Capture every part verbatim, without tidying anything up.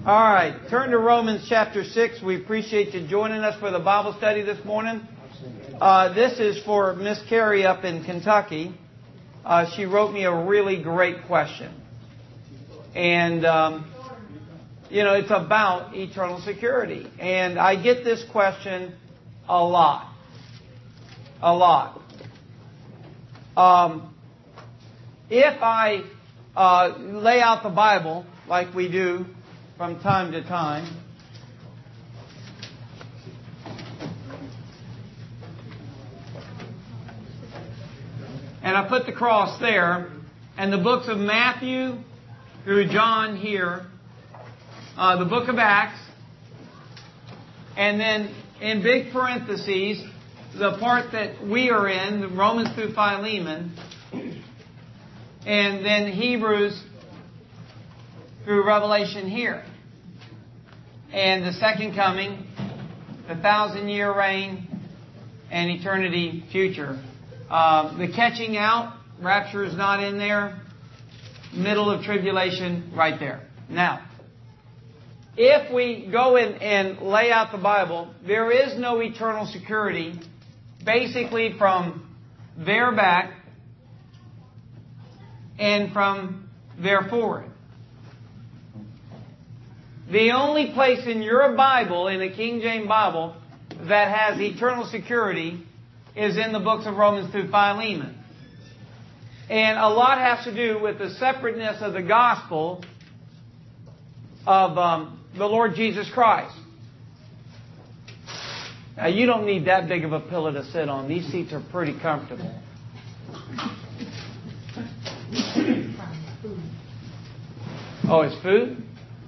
All right, turn to Romans chapter six. We appreciate you joining us for the Bible study this morning. Uh, this is for Miss Carrie up in Kentucky. Uh, she wrote me a really great question. And, um, you know, it's about eternal security. And I get this question a lot. A lot. Um, if I uh, lay out the Bible like we do from time to time, and I put the cross there, and the books of Matthew through John here, uh, the book of Acts, and then in big parentheses, the part that we are in, the Romans through Philemon, and then Hebrews through Revelation here. And the second coming, the thousand year reign, and eternity future. Uh, the catching out, rapture is not in there. Middle of tribulation, right there. Now, if we go in and lay out the Bible, there is no eternal security basically from there back and from there forward. The only place in your Bible, in the King James Bible, that has eternal security is in the books of Romans through Philemon. And a lot has to do with the separateness of the gospel of um, the Lord Jesus Christ. Now, you don't need that big of a pillow to sit on. These seats are pretty comfortable. Oh, it's food?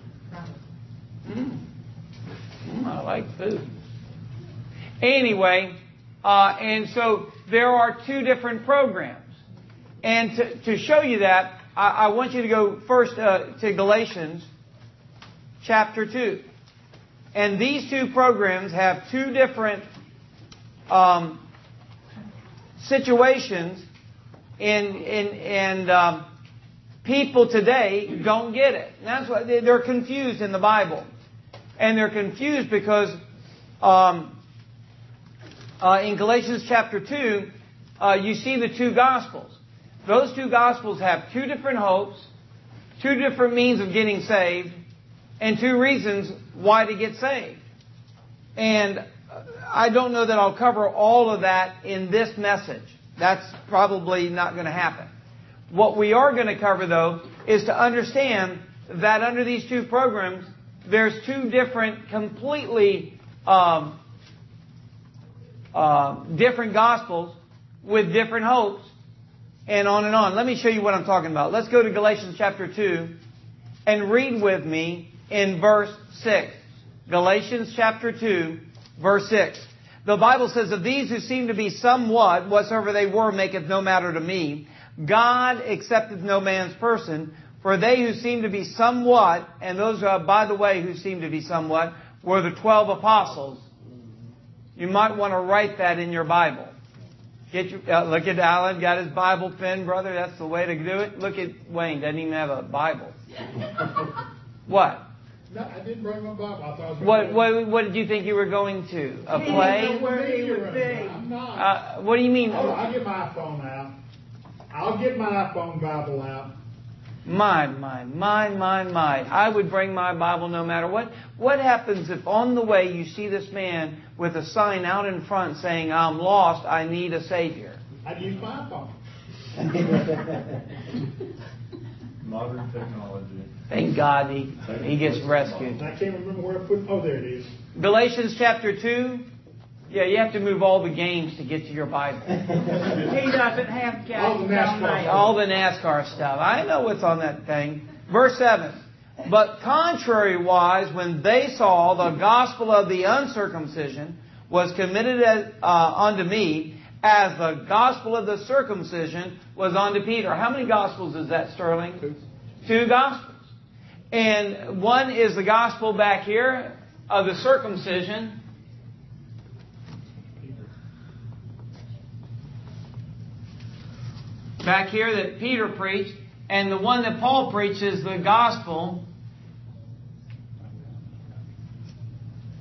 Mm. Mm, I like food. Anyway, uh, and so there are two different programs. And to, to show you that, I, I want you to go first uh, to Galatians chapter two. And these two programs have two different um, situations, in, in, and um, people today don't get it. And that's why they're confused in the Bible. And they're confused because um, uh, in Galatians chapter two, uh, you see the two Gospels. Those two Gospels have two different hopes, two different means of getting saved, and two reasons why to get saved. And I don't know that I'll cover all of that in this message. That's probably not going to happen. What we are going to cover, though, is to understand that under these two programs, there's two different, completely um, uh, different Gospels with different hopes, and on and on. Let me show you what I'm talking about. Let's go to Galatians chapter two and read with me in verse six. Galatians chapter two, verse six. The Bible says, "Of these who seem to be somewhat, whatsoever they were, maketh no matter to me. God accepteth no man's person. For they who seem to be somewhat," and those, uh, by the way, who seem to be somewhat, were the twelve apostles. You might want to write that in your Bible. Get your, uh, look at Alan, got his Bible pen, brother. That's the way to do it. Look at Wayne, doesn't even have a Bible. What? No, I didn't bring my Bible. I thought I was What, what, what did you think you were going to? A play? Where he would be. I'm not. Uh, what do you mean? Oh, I'll get my iPhone out. I'll get my iPhone Bible out. My, my, my, my, my. I would bring my Bible no matter what. What happens if on the way you see this man with a sign out in front saying, "I'm lost, I need a Savior"? I'd use my iPhone. Modern technology. Thank God he, he gets rescued. I can't remember where I put it. Oh, there it is. Galatians chapter two. Yeah, you have to move all the games to get to your Bible. He doesn't have gas. All the NASCAR. All the NASCAR stuff. I know what's on that thing. Verse seven. "But contrariwise, when they saw the gospel of the uncircumcision was committed as, uh, unto me, as the gospel of the circumcision was unto Peter." How many gospels is that, Sterling? Two. Two gospels. And one is the gospel back here of the circumcision. Back here that Peter preached. And the one that Paul preached is the gospel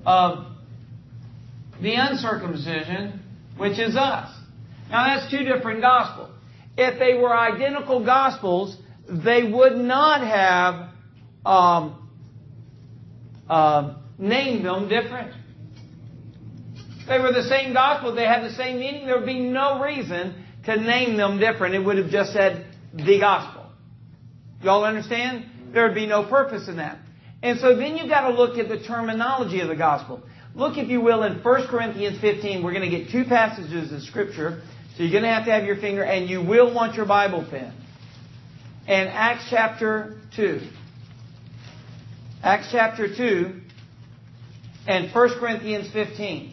of the uncircumcision, which is us. Now that's two different gospels. If they were identical gospels, they would not have um, uh, named them different. If they were the same gospel, they had the same meaning, there would be no reason to name them different. It would have just said the gospel. Y'all understand? There would be no purpose in that. And so then you've got to look at the terminology of the gospel. Look, if you will, in First Corinthians fifteen. We're going to get two passages of Scripture. So you're going to have to have your finger, and you will want your Bible pen. And Acts chapter two. Acts chapter two and First Corinthians fifteen.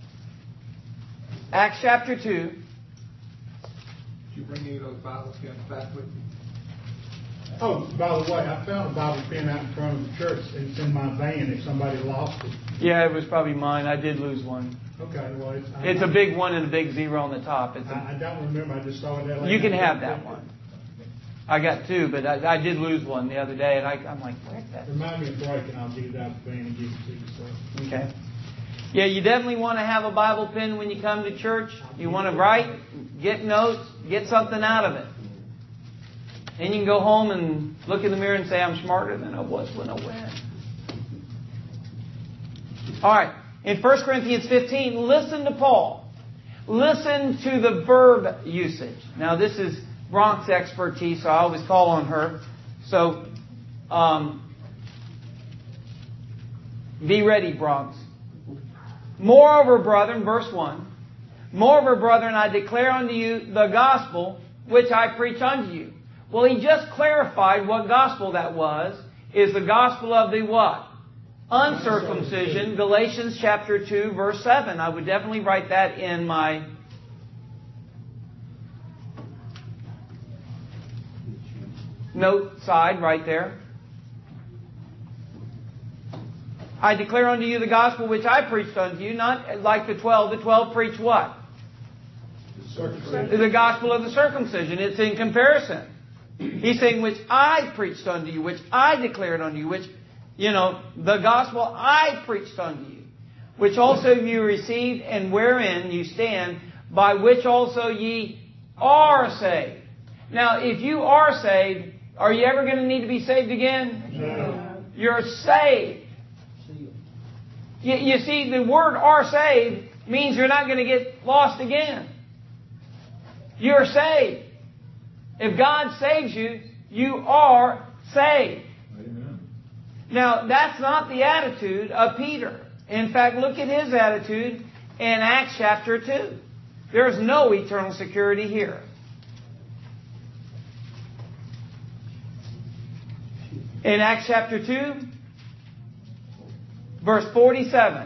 Acts chapter two. Did you bring any of those Bible pens back with you? Oh, by the way, I found a Bible pen out in front of the church. It's in my van if somebody lost it. Yeah, it was probably mine. I did lose one. Okay, well, it's... I, It's a big one and a big zero on the top. It's a, I, I don't remember. I just saw it that late. you can have that one. I got two, but I, I did lose one the other day, and I, I'm like, where's that? Remind me of break, and I'll get it out of the van and give it to you. So. Okay. Yeah, you definitely want to have a Bible pen when you come to church. You want to write, get notes, get something out of it. Then you can go home and look in the mirror and say, I'm smarter than I was when I went. All right. In First Corinthians fifteen, listen to Paul. Listen to the verb usage. Now, this is Bronx expertise, so I always call on her. So, um, be ready, Bronx. Moreover, brethren, verse one. Moreover, brethren, I declare unto you the gospel which I preach unto you. Well, he just clarified what gospel that was. Is the gospel of the what? Uncircumcision. Galatians chapter two, verse seven. I would definitely write that in my note side right there. I declare unto you the gospel which I preached unto you, not like the twelve. The twelve preach what? The gospel of the circumcision. It's in comparison. He's saying, which I preached unto you, which I declared unto you, which, you know, the gospel I preached unto you, which also you received and wherein you stand, by which also ye are saved. Now, if you are saved, are you ever going to need to be saved again? No. You're saved. You, you see, the word are saved means you're not going to get lost again. You're saved. If God saves you, you are saved. Amen. Now, that's not the attitude of Peter. In fact, look at his attitude in Acts chapter two. There's no eternal security here. In Acts chapter two, verse forty-seven.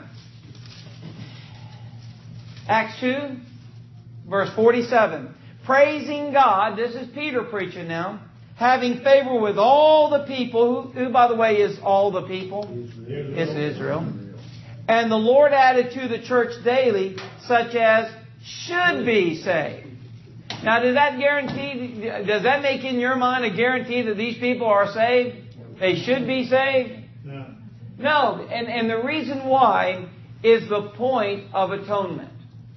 Acts two, verse forty-seven. Praising God, this is Peter preaching now, having favor with all the people, who, who by the way is all the people? Israel. It's Israel. And the Lord added to the church daily such as should be saved. Now, does that guarantee, does that make in your mind a guarantee that these people are saved? They should be saved? No. No, and, and the reason why is the point of atonement.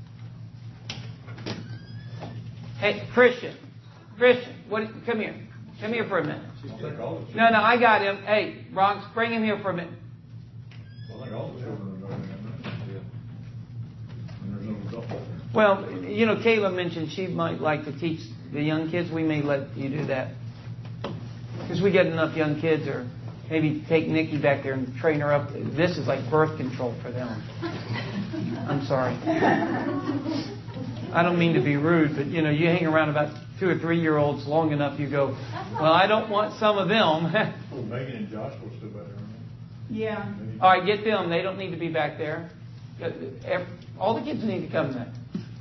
Hey, Christian, Christian, what? Come here. Come here for a minute. I think all the children, No, no, I got him. Hey, Bronx, bring him here for a minute. I think all the children are going to heaven. Yeah. And there's no adult there. Well, you know, Kayla mentioned she might like to teach the young kids. We may let you do that. Because we get enough young kids, or maybe take Nikki back there and train her up. This is like birth control for them. I'm sorry. I don't mean to be rude, but, you know, you hang around about two or three-year-olds long enough, you go, well, I don't want some of them. Oh, Megan and Josh will still better. Yeah. All right, get them. They don't need to be back there. All the kids need to come back.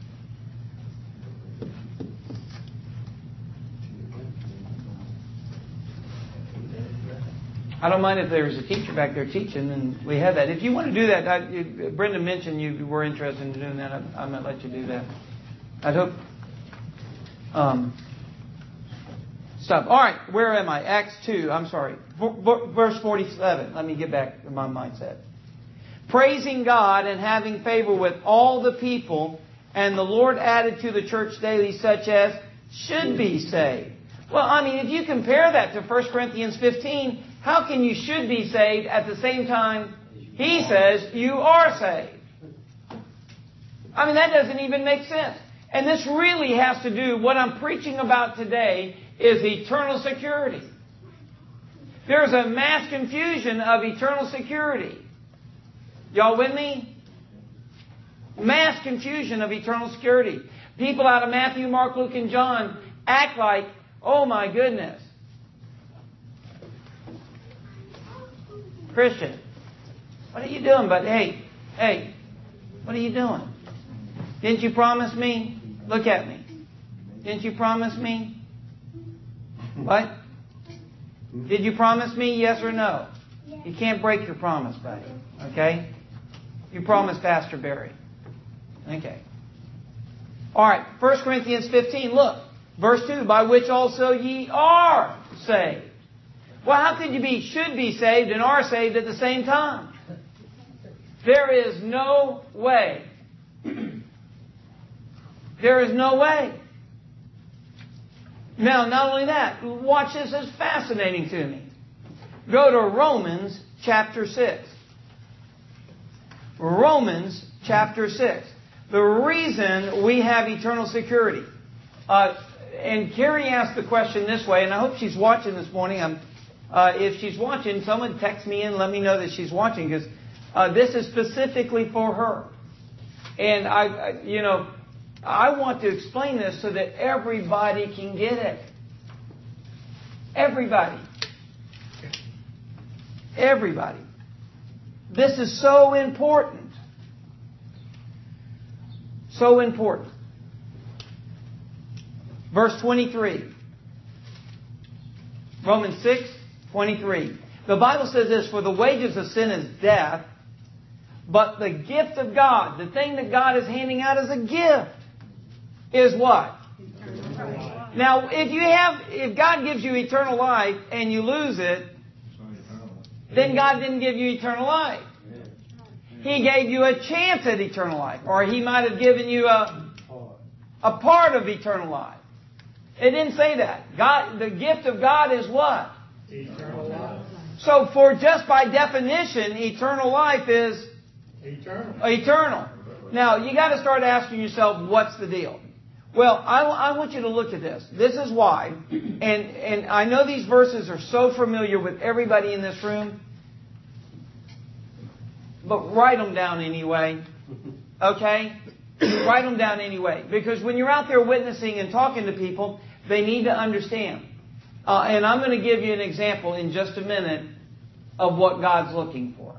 I don't mind if there's a teacher back there teaching, and we have that. If you want to do that, I, Brenda mentioned you were interested in doing that. I, I might let you do that. I'd hope. Um, stop. All right, where am I? Acts two. I'm sorry. Verse forty-seven. Let me get back to my mindset. praising God and having favor with all the people, and the Lord added to the church daily such as should be saved. Well, I mean, if you compare that to First Corinthians fifteen, how can you should be saved at the same time he says you are saved? I mean, that doesn't even make sense. And this really has to do, what I'm preaching about today is eternal security. There's a mass confusion of eternal security. Y'all with me? Mass confusion of eternal security. People out of Matthew, Mark, Luke, and John act like, oh my goodness, Christian, what are you doing? But hey, hey, what are you doing? Didn't you promise me? Look at me. Didn't you promise me? What? Did you promise me yes or no? You can't break your promise, buddy. Okay? You promised Pastor Barry. Okay. All right. First Corinthians fifteen, look. Verse two, by which also ye are saved. Well, how could you be, should be saved and are saved at the same time? There is no way. There is no way. Now, not only that, watch this, it's fascinating to me. Go to Romans chapter six. Romans chapter six. The reason we have eternal security. Uh, and Carrie asked the question this way, and I hope she's watching this morning. I'm, uh, if she's watching, someone text me in and let me know that she's watching, because uh, this is specifically for her. And I, I, you know, I want to explain this so that everybody can get it. Everybody. Everybody. This is so important. So important. Verse twenty-three. Romans six, twenty-three. The Bible says this, for the wages of sin is death, but the gift of God, the thing that God is handing out as a gift, is what? Now, if you have, if God gives you eternal life and you lose it, then God didn't give you eternal life. He gave you a chance at eternal life. Or He might have given you a, a part of eternal life. It didn't say that. God, the gift of God is what? Eternal life. So for just by definition, eternal life is Eternal. eternal. Now, you got to start asking yourself, what's the deal? Well, I, I want you to look at this. This is why. And, and I know these verses are so familiar with everybody in this room. But write them down anyway. Okay? Write them down anyway. Because when you're out there witnessing and talking to people, they need to understand. Uh, and I'm going to give you an example in just a minute of what God's looking for.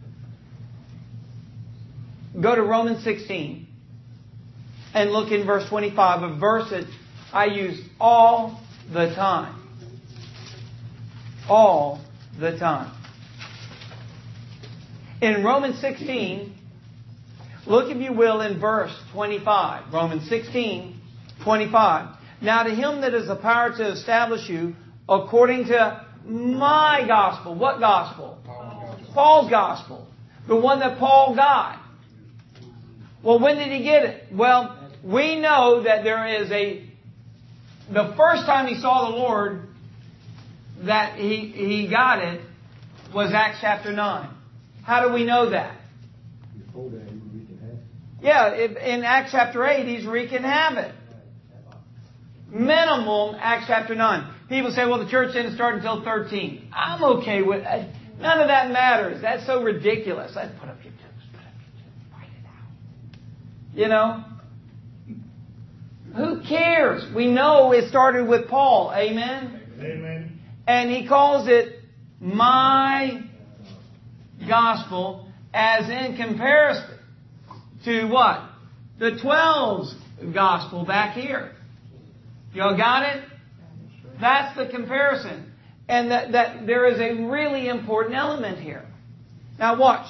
Go to Romans sixteen and look in verse twenty-five, a verse that I use all the time. All the time. In Romans sixteen, look if you will in verse twenty-five. Romans sixteen, twenty-five. Now to Him that is the power to establish you according to my gospel. What gospel? Paul's gospel. The one that Paul got. Well, when did he get it? Well, we know that there is a... The first time he saw the Lord, that he, he got it, was Acts chapter nine. How do we know that? Yeah, in Acts chapter eight, he's wreaking havoc. Minimum Acts chapter nine. People say, well, the church didn't start until thirteen. I'm okay with that. None of that matters. That's so ridiculous. I'd put up your toes. Put up your toes. Write it out. You know? Who cares? We know it started with Paul. Amen? Amen. And he calls it my gospel, as in comparison to what? The twelve's gospel back here. Y'all got it? That's the comparison. And that, that there is a really important element here. Now watch.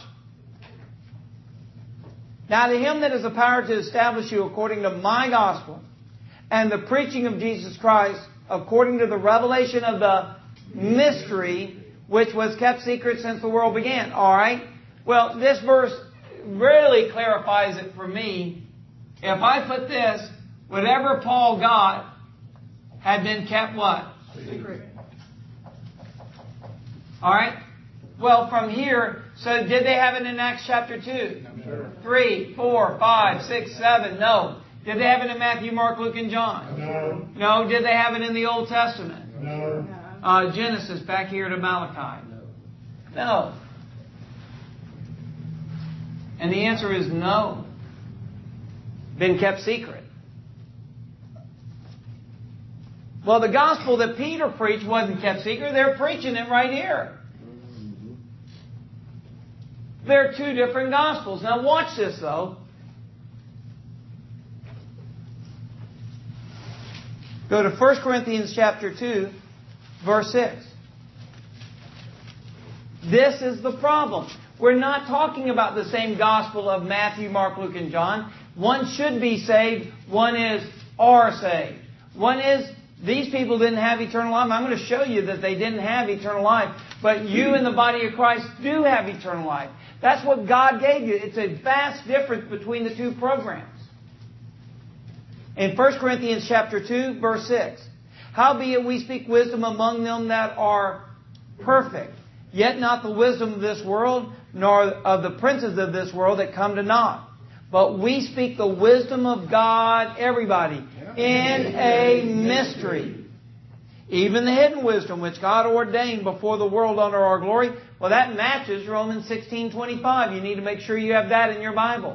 Now to Him that is the power to establish you according to my gospel and the preaching of Jesus Christ according to the revelation of the mystery which was kept secret since the world began. All right? Well, this verse really clarifies it for me. If I put this, whatever Paul got had been kept what? Secret. All right? Well, from here, so did they have it in Acts chapter two? Sure. three, four, five, six, seven? No. Did they have it in Matthew, Mark, Luke, and John? No. No. Did they have it in the Old Testament? No. Uh, Genesis, back here to Malachi? No. And the answer is no. Been kept secret. Well, the gospel that Peter preached wasn't kept secret. They're preaching it right here. They're two different gospels. Now watch this, though. Go to First Corinthians chapter two, verse six. This is the problem. We're not talking about the same gospel of Matthew, Mark, Luke, and John. One should be saved. One is are saved. One is these people didn't have eternal life. I'm going to show you that they didn't have eternal life. But you in the body of Christ do have eternal life. That's what God gave you. It's a vast difference between the two programs. In First Corinthians chapter two, verse six. Howbeit we speak wisdom among them that are perfect, yet not the wisdom of this world, nor of the princes of this world that come to naught. But we speak the wisdom of God, everybody, in a mystery. Even the hidden wisdom which God ordained before the world unto our glory. Well, that matches Romans sixteen twenty-five. You need to make sure you have that in your Bible.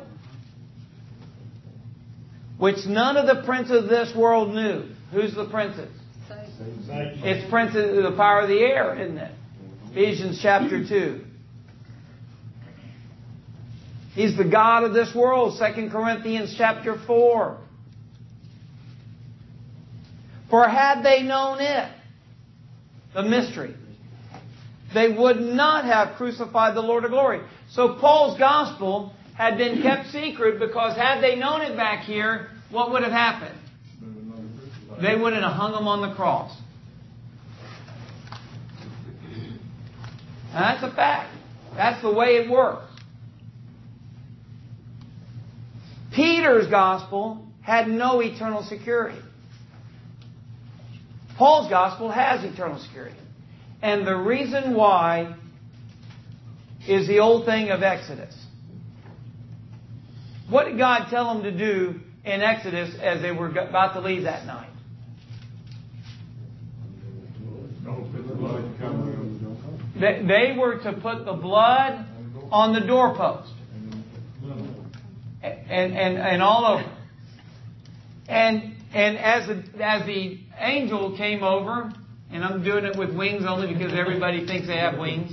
Which none of the princes of this world knew. Who's the princes? It's princes of the power of the air, isn't it? Ephesians chapter two. He's the God of this world. Second Corinthians chapter four. For had they known it, the mystery, they would not have crucified the Lord of glory. So Paul's gospel had been kept secret because had they known it back here, what would have happened? They wouldn't have hung him on the cross. Now, that's a fact. That's the way it works. Peter's gospel had no eternal security. Paul's gospel has eternal security. And the reason why is the old thing of Exodus. What did God tell them to do in Exodus as they were about to leave that night? They, they were to put the blood on the doorpost. And, and, and all over. And, and as, the, as the angel came over, and I'm doing it with wings only because everybody thinks they have wings.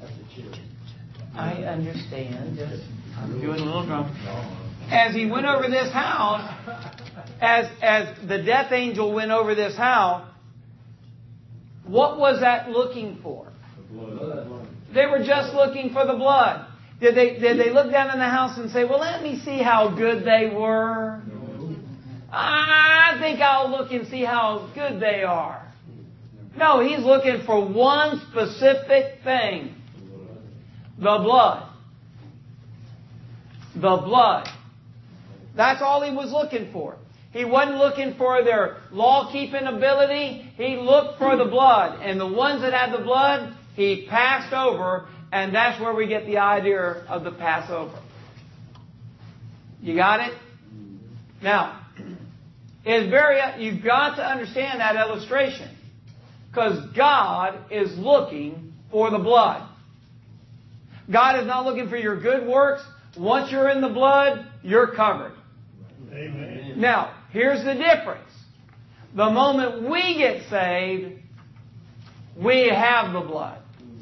I understand. Just, I'm doing a little drum. As he went over this house, as, as the death angel went over this house, what was that looking for? They were just looking for the blood. Did they, did they look down in the house and say, well, let me see how good they were? No. I think I'll look and see how good they are. No, he's looking for one specific thing. The blood. The blood. That's all he was looking for. He wasn't looking for their law-keeping ability. He looked for the blood. And the ones that had the blood, he passed over. And that's where we get the idea of the Passover. You got it? Now, it's very, you've got to understand that illustration. Because God is looking for the blood. God is not looking for your good works. Once you're in the blood, you're covered. Amen. Now, here's the difference. The moment we get saved, we have the blood.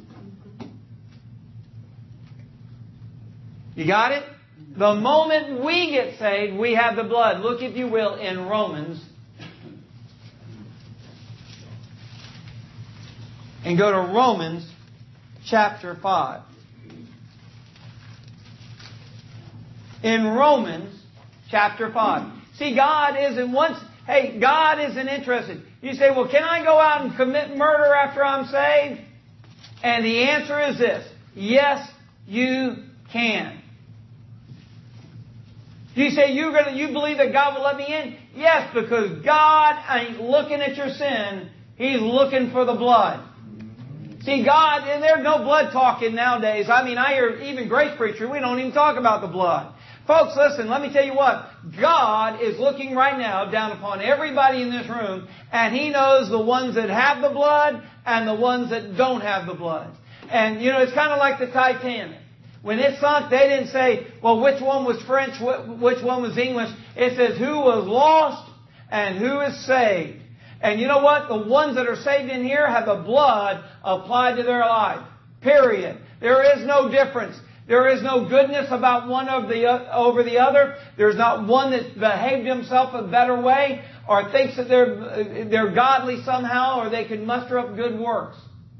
You got it? The moment we get saved, we have the blood. Look, if you will, in Romans. And go to Romans chapter five. In Romans chapter five. See, God isn't once... Hey, God isn't interested. You say, well, can I go out and commit murder after I'm saved? And the answer is this. Yes, you can. You say you're gonna, you believe that God will let me in? Yes, because God ain't looking at your sin. He's looking for the blood. See, God, and there's no blood talking nowadays. I mean, I hear even Grace Preacher, we don't even talk about the blood. Folks, listen, let me tell you what. God is looking right now down upon everybody in this room, and He knows the ones that have the blood and the ones that don't have the blood. And, you know, it's kind of like the Titanic. When it sunk, they didn't say, well, which one was French, which one was English. It says who was lost and who is saved. And you know what? The ones that are saved in here have the blood applied to their life. Period. There is no difference. There is no goodness about one of the, uh, over the other. There's not one that behaved himself a better way or thinks that they're, they're godly somehow or they can muster up good works.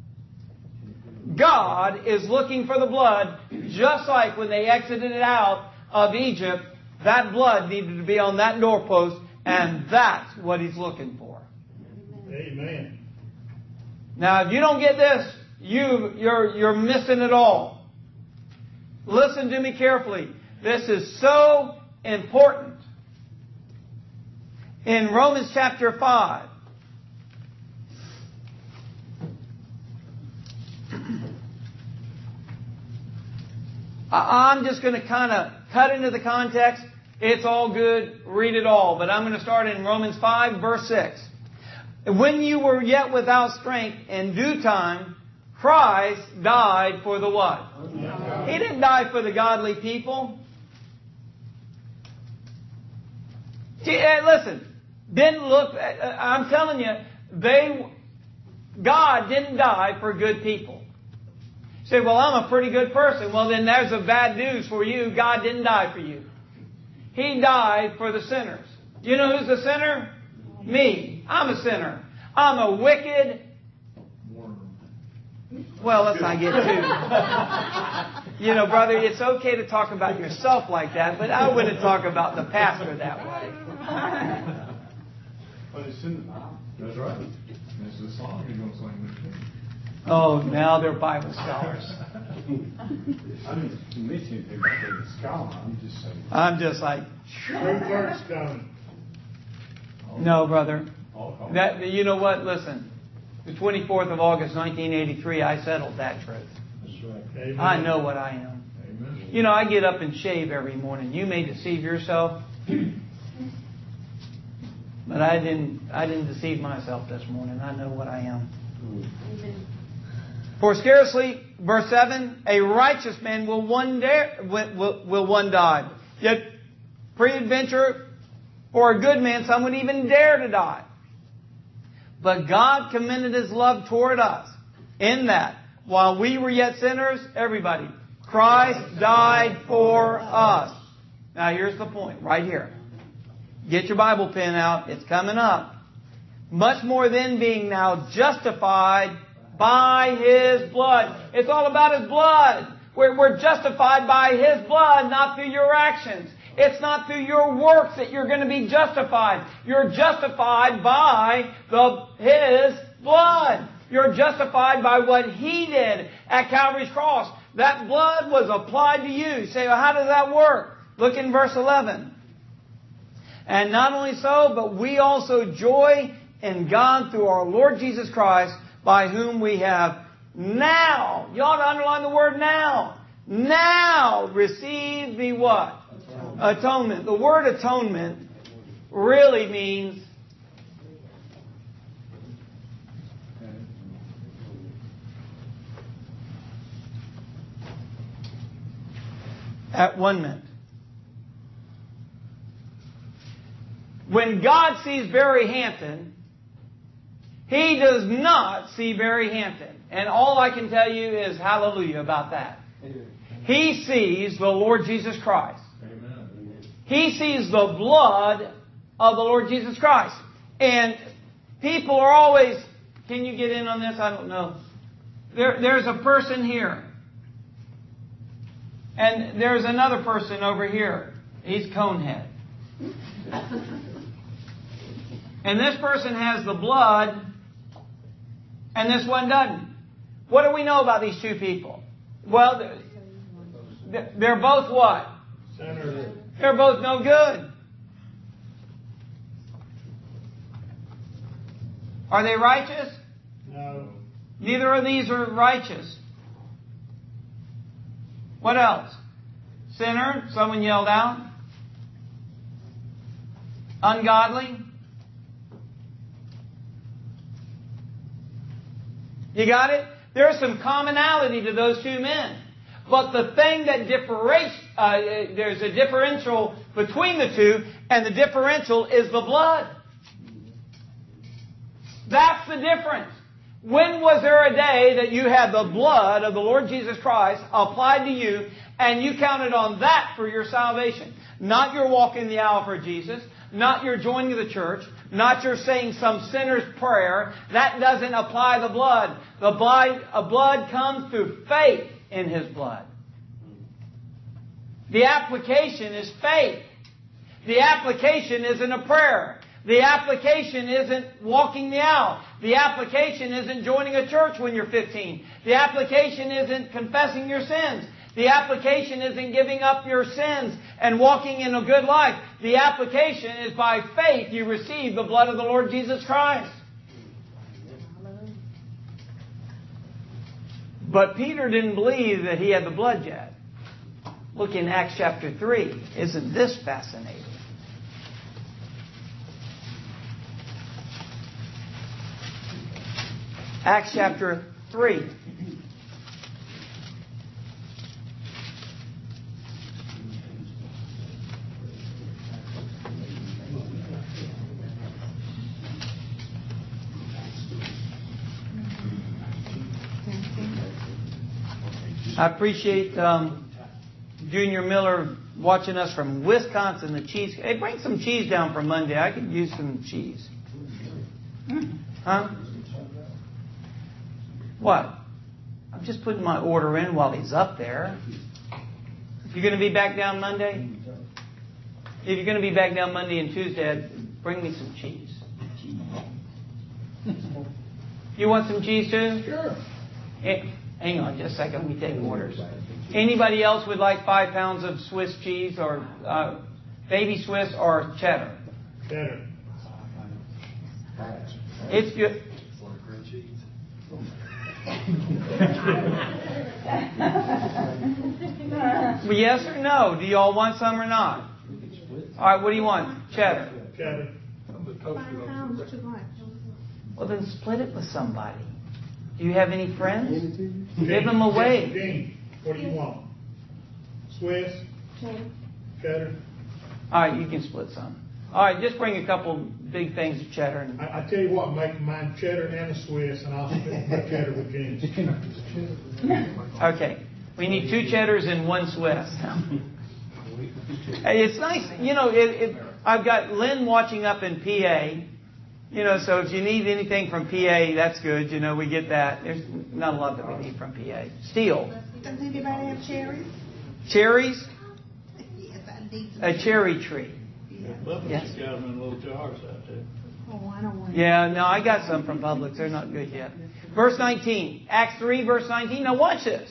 God is looking for the blood, just like when they exited out of Egypt, that blood needed to be on that doorpost, and that's what He's looking for. Amen. Now, if you don't get this, you, you're, you're missing it all. Listen to me carefully. This is so important. In Romans chapter five, I'm just going to kind of cut into the context. It's all good. Read it all. But I'm going to start in Romans five, verse six. When you were yet without strength, in due time, Christ died for the what? He didn't die for the godly people. See, listen, didn't look, I'm telling you, they, God didn't die for good people. You say, well, I'm a pretty good person. Well, then there's a bad news for you. God didn't die for you. He died for the sinners. Do you know who's the sinner? Me. I'm a sinner. I'm a wicked... Well, let's not get too... You know, brother, it's okay to talk about yourself like that, but I wouldn't talk about the pastor that way. But it's in the Bible. That's right. This is a song you're going to sing with me. Oh, now they're Bible scholars. I mean, mentioning people say the scholar. I'm just saying. I'm just like... True church done. No, brother. That, you know what? Listen. The twenty-fourth of August, nineteen eighty-three, I settled that truth. That's right. Amen. I know what I am. Amen. You know, I get up and shave every morning. You may deceive yourself. But I didn't I didn't deceive myself this morning. I know what I am. Amen. For scarcely, verse seven, a righteous man will one dare, will, will one die. Yet, peradventure, for a good man, some would even dare to die. But God commended His love toward us in that, while we were yet sinners, everybody, Christ died for us. Now here's the point, right here. Get your Bible pen out. It's coming up. Much more than being now justified by His blood. It's all about His blood. We're, we're justified by His blood, not through your actions. It's not through your works that you're going to be justified. You're justified by the His blood. You're justified by what He did at Calvary's cross. That blood was applied to you. You say, well, how does that work? Look in verse eleven. And not only so, but we also joy in God through our Lord Jesus Christ, by whom we have now, you ought to underline the word now, now received the what? Atonement. Atonement. The word atonement really means at one minute. When God sees Barry Hampton, He does not see Barry Hampton. And all I can tell you is hallelujah about that. He sees the Lord Jesus Christ. Amen. He sees the blood of the Lord Jesus Christ. And people are always, can you get in on this? I don't know. There, there's a person here. And there's another person over here. He's Conehead. And this person has the blood, and this one doesn't. What do we know about these two people? Well, They're both what? Sinners. They're both no good. Are they righteous? No. Neither of these are righteous. What else? Sinner, someone yelled out. Ungodly. You got it? There's some commonality to those two men. But the thing that differentiates, uh, there's a differential between the two, and the differential is the blood. That's the difference. When was there a day that you had the blood of the Lord Jesus Christ applied to you, and you counted on that for your salvation? Not your walk in the aisle for Jesus, not your joining the church, not your saying some sinner's prayer. That doesn't apply the blood. The blood, a blood comes through faith in His blood. The application is faith. The application isn't a prayer. The application isn't walking the aisle. The application isn't joining a church when you're fifteen. The application isn't confessing your sins. The application isn't giving up your sins and walking in a good life. The application is by faith you receive the blood of the Lord Jesus Christ. But Peter didn't believe that he had the blood yet. Look in Acts chapter three. Isn't this fascinating? Acts chapter three. I appreciate um, Junior Miller watching us from Wisconsin. The cheese. Hey, bring some cheese down for Monday. I could use some cheese. Huh? What? I'm just putting my order in while he's up there. You're going to be back down Monday? If you're going to be back down Monday and Tuesday, bring me some cheese. You want some cheese too? Sure. Hey, hang on just a second. Let me take orders. Anybody else would like five pounds of Swiss cheese or uh, baby Swiss or cheddar? Cheddar. It's good. Well, yes or no? Do you all want some or not? All right, what do you want? Cheddar. Cheddar. Well, then split it with somebody. Do you have any friends? Gene, Give them away. Gene, what do you want? Swiss? Cheddar? All right, you can split some. All right, just bring a couple big things of cheddar. And I, I tell you what, make mine cheddar and a Swiss, and I'll split my cheddar with Gene's. Okay, we need two cheddars and one Swiss. Hey, it's nice, you know. It, it, I've got Lynn watching up in P A. You know, so if you need anything from P A, that's good. You know, we get that. There's not a lot that we need from P A. Steel. Does anybody have cherries? Cherries? Yes, I need some. A cherry tree. Yeah. Yes. Got them in little jars out there. Oh, I don't want Yeah, no, I got some from Publix. They're not good yet. Verse nineteen. Acts three, verse nineteen. Now watch this.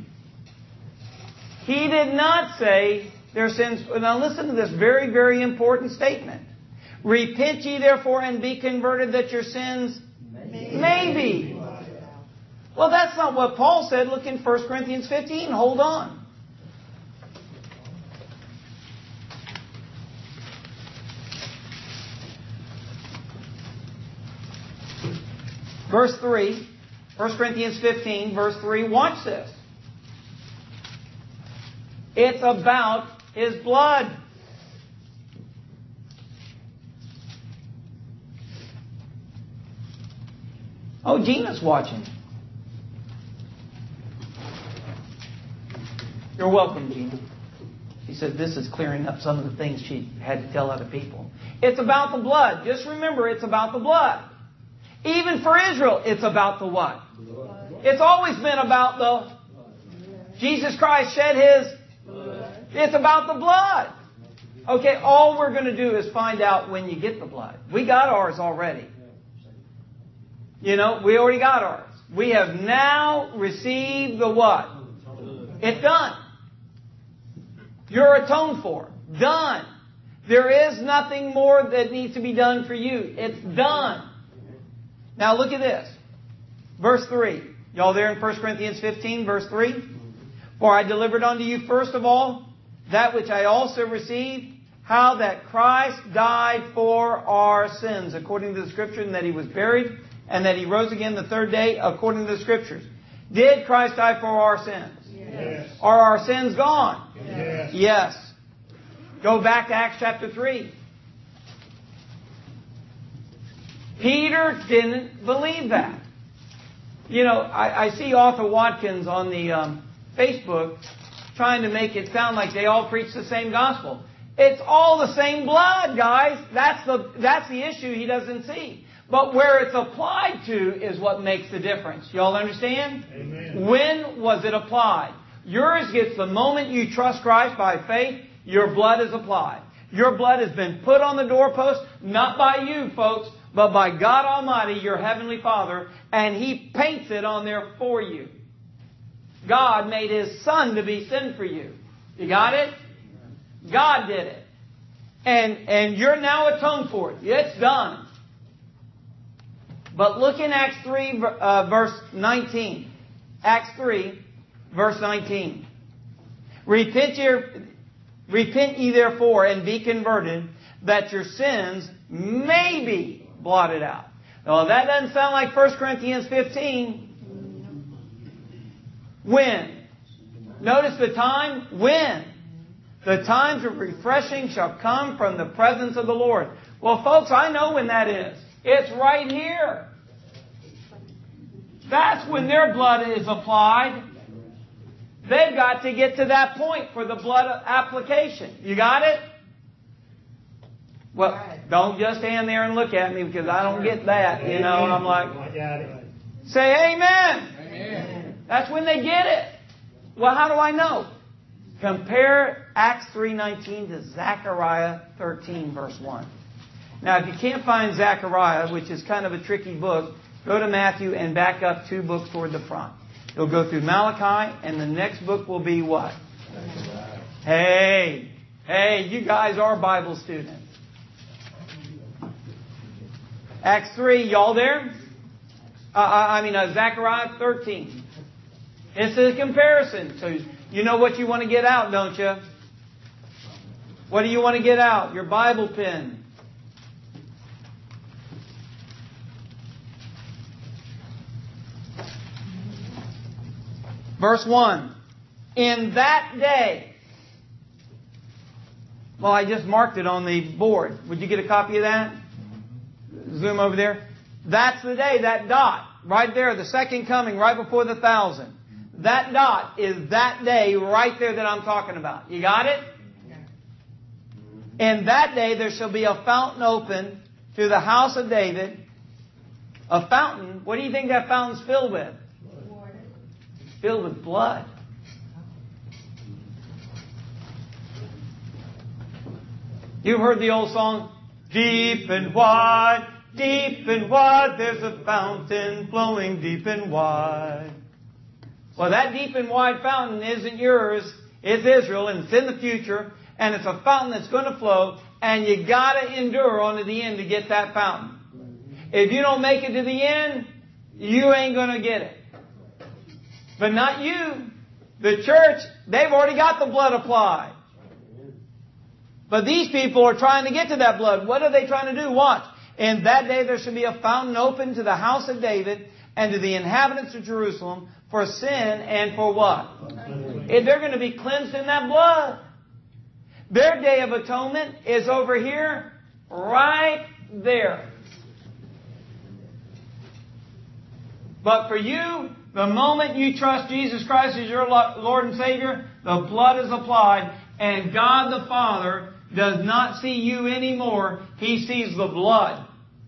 He did not say their sins. Now listen to this very, very important statement. Repent ye therefore and be converted that your sins may, may be. Well, that's not what Paul said. Look in First Corinthians fifteen. Hold on. Verse three. First Corinthians fifteen, verse three. Watch this. It's about His blood. Oh, Gina's watching. You're welcome, Gina. She said this is clearing up some of the things she had to tell other people. It's about the blood. Just remember, it's about the blood. Even for Israel, it's about the what? It's always been about the... Jesus Christ shed His... It's about the blood. Okay, all we're going to do is find out when you get the blood. We got ours already. You know, we already got ours. We have now received the what? It's done. You're atoned for. Done. There is nothing more that needs to be done for you. It's done. Now look at this. Verse three. Y'all there in First Corinthians fifteen, verse three? For I delivered unto you first of all that which I also received, how that Christ died for our sins, according to the Scripture, and that He was buried, and that He rose again the third day, according to the Scriptures. Did Christ die for our sins? Yes. Are our sins gone? Yes. Yes. Go back to Acts chapter three. Peter didn't believe that. You know, I, I see Arthur Watkins on the um, Facebook trying to make it sound like they all preach the same gospel. It's all the same blood, guys. That's the that's the issue he doesn't see. But where it's applied to is what makes the difference. Y'all understand? Amen. When was it applied? Yours gets the moment you trust Christ by faith, your blood is applied. Your blood has been put on the doorpost, not by you, folks, but by God Almighty, your Heavenly Father, and He paints it on there for you. God made His Son to be sin for you. You got it? God did it. And, and you're now atoned for it. It's done. But look in Acts three, uh, verse nineteen. Acts three, verse nineteen. Repent ye, repent ye therefore and be converted, that your sins may be blotted out. Now, that doesn't sound like First Corinthians fifteen. When? Notice the time. When? The times of refreshing shall come from the presence of the Lord. Well, folks, I know when that is. It's right here. That's when their blood is applied. They've got to get to that point for the blood application. You got it? Well, don't just stand there and look at me because I don't get that. You know, I'm like, I got it. say amen. Amen. That's when they get it. Well, how do I know? Compare Acts three nineteen to Zechariah thirteen, verse one. Now, if you can't find Zechariah, which is kind of a tricky book, go to Matthew and back up two books toward the front. You'll go through Malachi, and the next book will be what? Hey, hey, you guys are Bible students. Acts three, y'all there? Uh, I mean, uh, Zechariah thirteen. It's a comparison. So you know what you want to get out, don't you? What do you want to get out? Your Bible pen. Verse one. In that day. Well, I just marked it on the board. Would you get a copy of that? Zoom over there. That's the day, that dot. Right there, the second coming, right before the thousand. That dot is that day right there that I'm talking about. You got it? In that day there shall be a fountain open to the house of David. A fountain. What do you think that fountain's filled with? Water. It's filled with blood. You've heard the old song, deep and wide, deep and wide, there's a fountain flowing deep and wide. Well, that deep and wide fountain isn't yours. It's Israel, and it's in the future, and it's a fountain that's going to flow, and you got to endure on to the end to get that fountain. If you don't make it to the end, you ain't going to get it. But not you. The church, they've already got the blood applied. But these people are trying to get to that blood. What are they trying to do? Watch. In that day there shall be a fountain open to the house of David and to the inhabitants of Jerusalem for sin and for what? If they're going to be cleansed in that blood. Their day of atonement is over here, right there. But for you, the moment you trust Jesus Christ as your Lord and Savior, the blood is applied, and God the Father does not see you anymore. He sees the blood.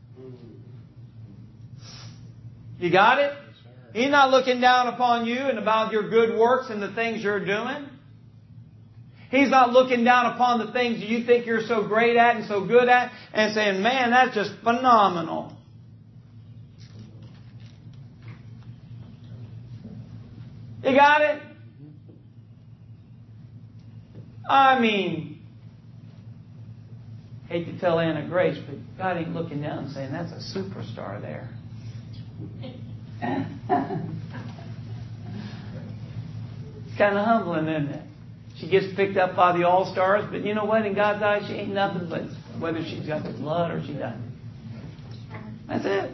You got it? He's not looking down upon you and about your good works and the things you're doing. He's not looking down upon the things you think you're so great at and so good at and saying, man, that's just phenomenal. You got it? I mean, hate to tell Anna Grace, but God ain't looking down and saying, that's a superstar there. It's kind of humbling, isn't it? She gets picked up by the all-stars, but you know what? In God's eyes, she ain't nothing but whether she's got the blood or she doesn't. That's it.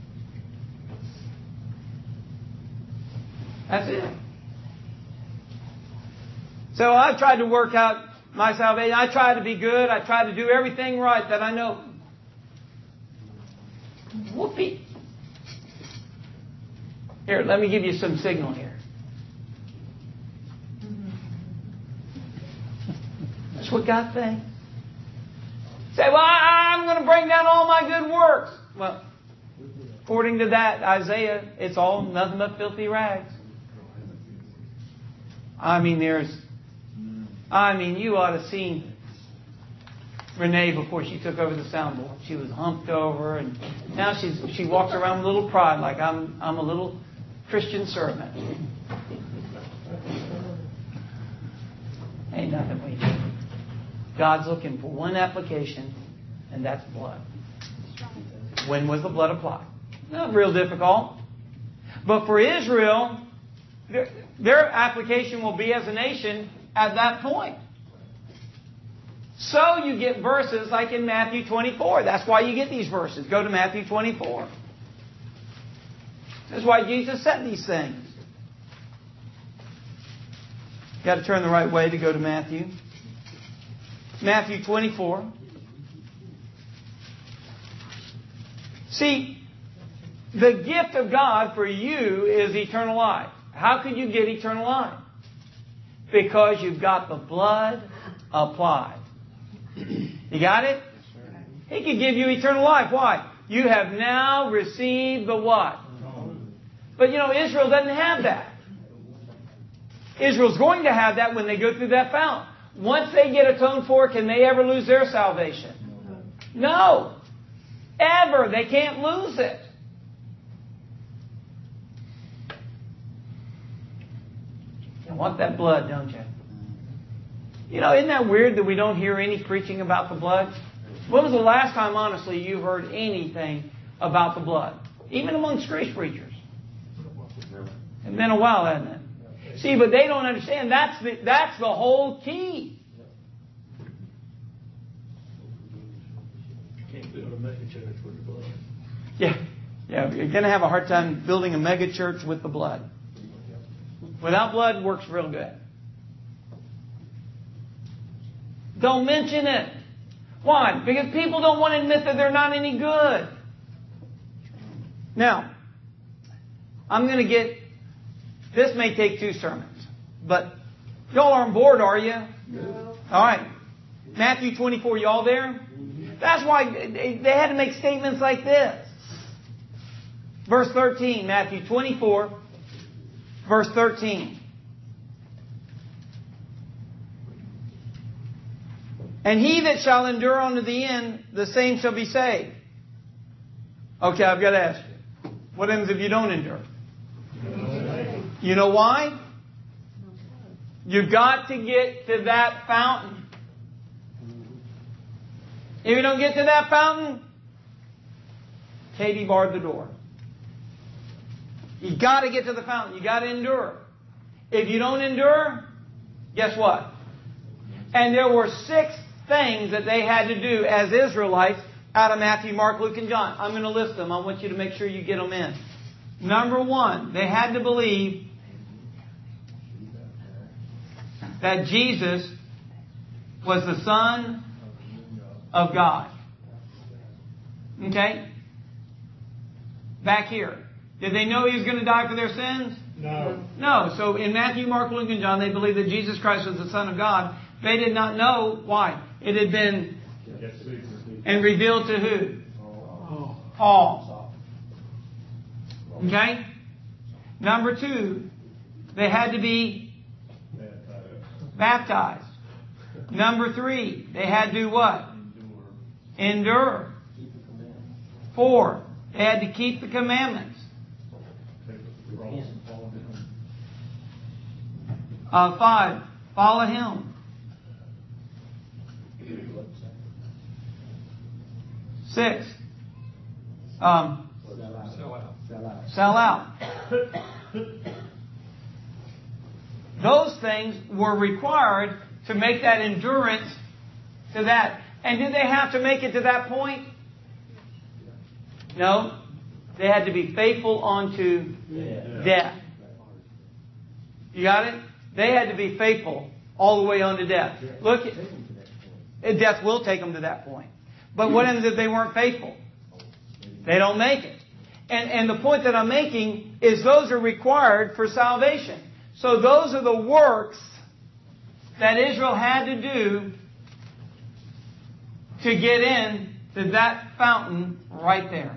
That's it. So I've tried to work out my salvation. I try to be good. I try to do everything right that I know. Whoopee. Here, let me give you some signal here. That's what God thinks. Say, well, I'm going to bring down all my good works. Well, according to that, Isaiah, it's all nothing but filthy rags. I mean, there's, I mean, you ought to have seen Renee before she took over the soundboard. She was humped over, and now she's she walks around with a little pride, like I'm I'm a little Christian servant. Ain't nothing we do. God's looking for one application, and that's blood. When was the blood applied? Not real difficult. But for Israel, their, their application will be as a nation at that point. So you get verses like in Matthew twenty-four. That's why you get these verses. Go to Matthew twenty-four. That's why Jesus said these things. You've got to turn the right way to go to Matthew. Matthew twenty-four. See, the gift of God for you is eternal life. How could you get eternal life? Because you've got the blood applied. You got it? He could give you eternal life. Why? You have now received the what? But you know, Israel doesn't have that. Israel's going to have that when they go through that fountain. Once they get atoned for, can they ever lose their salvation? No. Ever. They can't lose it. You want that blood, don't you? You know, isn't that weird that we don't hear any preaching about the blood? When was the last time, honestly, you heard anything about the blood? Even amongst grace preachers. It's been a while, hasn't it? See, but they don't understand. That's the, that's the whole key. Can't build a mega church with the blood. Yeah. Yeah, you're going to have a hard time building a mega church with the blood. Without blood, it works real good. Don't mention it. Why? Because people don't want to admit that they're not any good. Now, I'm going to get... This may take two sermons. But y'all are on board, are you? No. All right. Matthew twenty-four, y'all there? That's why they had to make statements like this. Verse thirteen, Matthew twenty-four, verse thirteen. And he that shall endure unto the end, the same shall be saved. Okay, I've got to ask you. What happens if you don't endure? You know why? You've got to get to that fountain. If you don't get to that fountain, Katie barred the door. You've got to get to the fountain. You've got to endure. If you don't endure, guess what? And there were six things that they had to do as Israelites out of Matthew, Mark, Luke, and John. I'm going to list them. I want you to make sure you get them in. Number one, they had to believe that Jesus was the Son of God. Okay? Back here. Did they know He was going to die for their sins? No. No. So in Matthew, Mark, Luke, and John, they believed that Jesus Christ was the Son of God. They did not know why. It had been and revealed to who? All. Okay? Number two, they had to be baptized. Number three, they had to what? Endure. Four, they had to keep the commandments. Uh, five, follow Him. Six. Um, Sell out. sell out. Those things were required to make that endurance to that. And did they have to make it to that point? No. They had to be faithful unto death. You got it? They had to be faithful all the way unto death. Look, death will take them to that point. But what if they weren't faithful? They don't make it. And, and the point that I'm making is those are required for salvation. So those are the works that Israel had to do to get in to that fountain right there.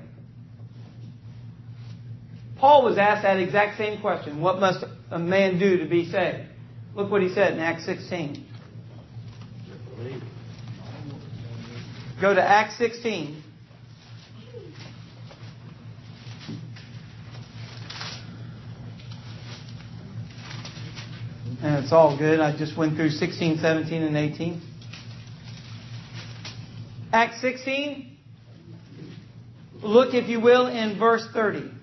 Paul was asked that exact same question. What must a man do to be saved? Look what he said in Acts sixteen. Go to Acts sixteen. And it's all good. I just went through sixteen, seventeen, and eighteen. Acts sixteen. Look, if you will, in verse thirty.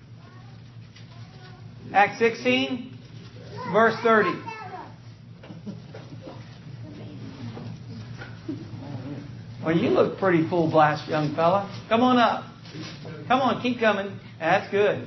Acts sixteen, verse thirty. Well, you look pretty full blast, young fella. Come on up. Come on, keep coming. That's good.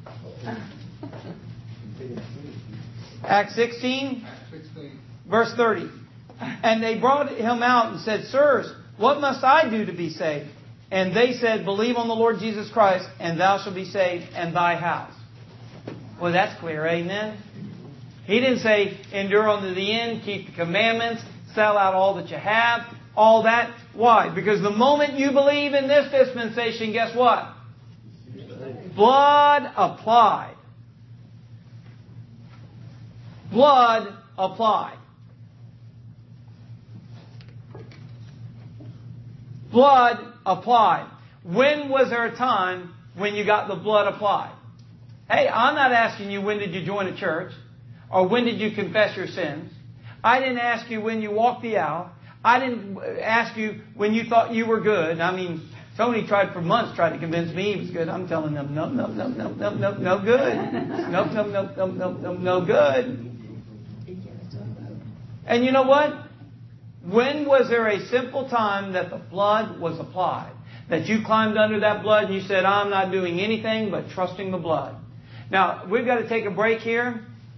Acts sixteen, verse thirty. And they brought him out and said, Sirs, what must I do to be saved? And they said, Believe on the Lord Jesus Christ, and thou shalt be saved, and thy house. Well, that's clear, amen? He didn't say, endure unto the end, keep the commandments, sell out all that you have, all that. Why? Because the moment you believe in this dispensation, guess what? Blood applied. Blood applied. Blood applied. When was there a time when you got the blood applied? Hey, I'm not asking you when did you join a church or when did you confess your sins. I didn't ask you when you walked the aisle. I didn't ask you when you thought you were good. I mean, Tony tried for months, tried to convince me he was good. I'm telling them, no, no, no, no, no, no, no good. No, no, no, no, no, no, no good. And you know what? When was there a simple time that the blood was applied? That you climbed under that blood and you said, I'm not doing anything but trusting the blood. Now, we've got to take a break here.